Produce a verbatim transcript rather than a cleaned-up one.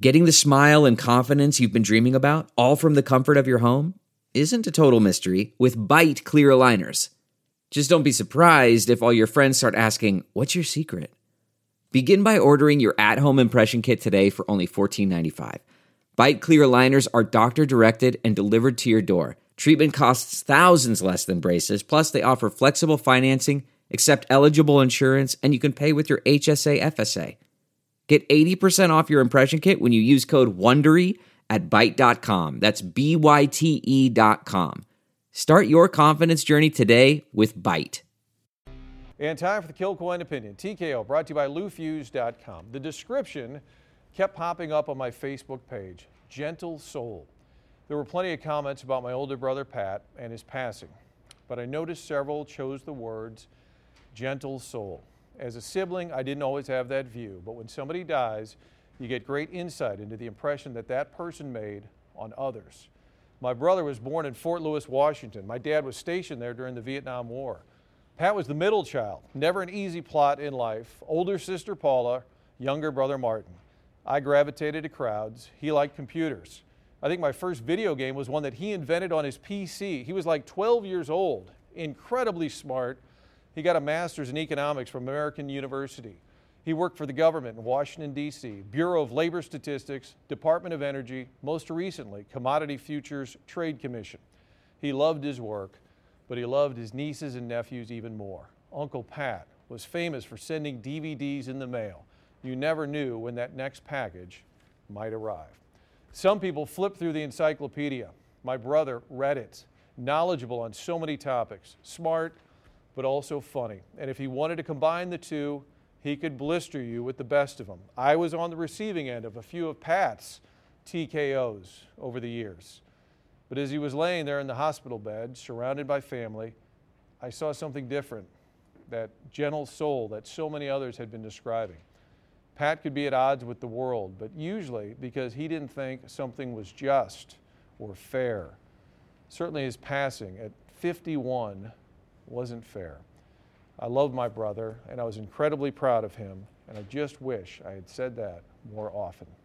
Getting the smile and confidence you've been dreaming about, all from the comfort of your home, isn't a total mystery with Bite Clear Aligners. Just don't be surprised if all your friends start asking, "What's your secret?" Begin by ordering your at-home impression kit today for only fourteen ninety-five. Bite Clear Aligners are doctor-directed and delivered to your door. Treatment costs thousands less than braces, plus they offer flexible financing, accept eligible insurance, and you can pay with your H S A F S A. Get eighty percent off your impression kit when you use code WONDERY at byte dot com. That's B Y T E dot com. Start your confidence journey today with Bite. And time for the Kilcoyne Opinion. T K O brought to you by Lou Fuse dot com. The description kept popping up on my Facebook page, gentle soul. There were plenty of comments about my older brother Pat and his passing, but I noticed several chose the words gentle soul. As a sibling, I didn't always have that view, but when somebody dies, you get great insight into the impression that that person made on others. My brother was born in Fort Lewis, Washington. My dad was stationed there during the Vietnam War. Pat was the middle child, never an easy plot in life. Older sister Paula, younger brother Martin. I gravitated to crowds. He liked computers. I think my first video game was one that he invented on his P C. He was like twelve years old, incredibly smart. He got a master's in economics from American University. He worked for the government in Washington, D C, Bureau of Labor Statistics, Department of Energy, most recently, Commodity Futures Trade Commission. He loved his work, but he loved his nieces and nephews even more. Uncle Pat was famous for sending D V Ds in the mail. You never knew when that next package might arrive. Some people flip through the encyclopedia. My brother read it, knowledgeable on so many topics, smart, but also funny. And if he wanted to combine the two, he could blister you with the best of them. I was on the receiving end of a few of Pat's T K Os over the years. But as he was laying there in the hospital bed, surrounded by family, I saw something different, that gentle soul that so many others had been describing. Pat could be at odds with the world, but usually because he didn't think something was just or fair. Certainly his passing at fifty-one wasn't fair. I love my brother, and I was incredibly proud of him, and I just wish I had said that more often.